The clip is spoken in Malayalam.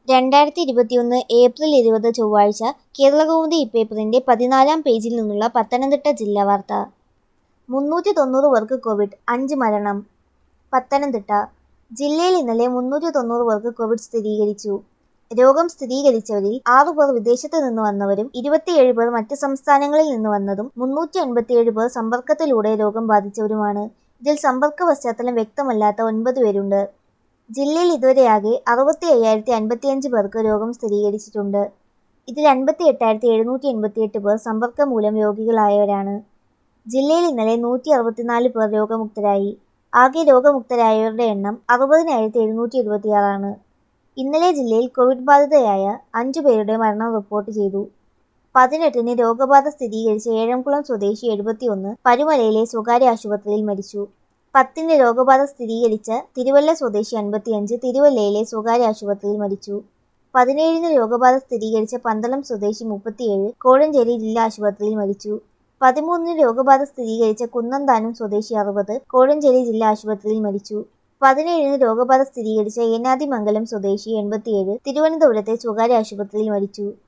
2021 ഏപ്രിൽ 20 ചൊവ്വാഴ്ച കേരളകൗമുദി ഇപ്പേപ്പറിന്റെ 14-ാം പേജിൽ നിന്നുള്ള പത്തനംതിട്ട ജില്ലാ വാർത്ത. 390 പേർക്ക് കോവിഡ്, 5 മരണം. പത്തനംതിട്ട ജില്ലയിൽ ഇന്നലെ 390 പേർക്ക് കോവിഡ് സ്ഥിരീകരിച്ചു. രോഗം സ്ഥിരീകരിച്ചവരിൽ 6 പേർ വിദേശത്ത് നിന്ന് വന്നവരും 27 പേർ മറ്റ് സംസ്ഥാനങ്ങളിൽ നിന്ന് വന്നതും 357 പേർ സമ്പർക്കത്തിലൂടെ രോഗം ബാധിച്ചവരുമാണ്. ഇതിൽ സമ്പർക്ക പശ്ചാത്തലം വ്യക്തമല്ലാത്ത 9 പേരുണ്ട്. ജില്ലയിൽ ഇതുവരെയാകെ 65,055 പേർക്ക് രോഗം സ്ഥിരീകരിച്ചിട്ടുണ്ട്. ഇതിൽ 58,788 പേർ സമ്പർക്കം മൂലം രോഗികളായവരാണ്. ജില്ലയിൽ ഇന്നലെ 164 പേർ രോഗമുക്തരായി. ആകെ രോഗമുക്തരായവരുടെ എണ്ണം 60,726 ആണ്. ഇന്നലെ ജില്ലയിൽ കോവിഡ് ബാധിതയായ 5 പേരുടെ മരണം റിപ്പോർട്ട് ചെയ്തു. 18-ന് രോഗബാധ സ്ഥിരീകരിച്ച ഏഴംകുളം സ്വദേശി 71 പരുമലയിലെ സ്വകാര്യ ആശുപത്രിയിൽ മരിച്ചു. 10-ന് രോഗബാധ സ്ഥിരീകരിച്ച തിരുവല്ല സ്വദേശി 55 തിരുവല്ലയിലെ സ്വകാര്യ ആശുപത്രിയിൽ മരിച്ചു. 17-ന് രോഗബാധ സ്ഥിരീകരിച്ച പന്തളം സ്വദേശി 37 കോഴഞ്ചേരി ജില്ലാ ആശുപത്രിയിൽ മരിച്ചു. 13-ന് രോഗബാധ സ്ഥിരീകരിച്ച കുന്നന്താനം സ്വദേശി 60 കോഴഞ്ചേരി ജില്ലാ ആശുപത്രിയിൽ മരിച്ചു. 17-ന് രോഗബാധ സ്ഥിരീകരിച്ച ഏനാദിമംഗലം സ്വദേശി 87 തിരുവനന്തപുരത്തെ സ്വകാര്യ ആശുപത്രിയിൽ മരിച്ചു.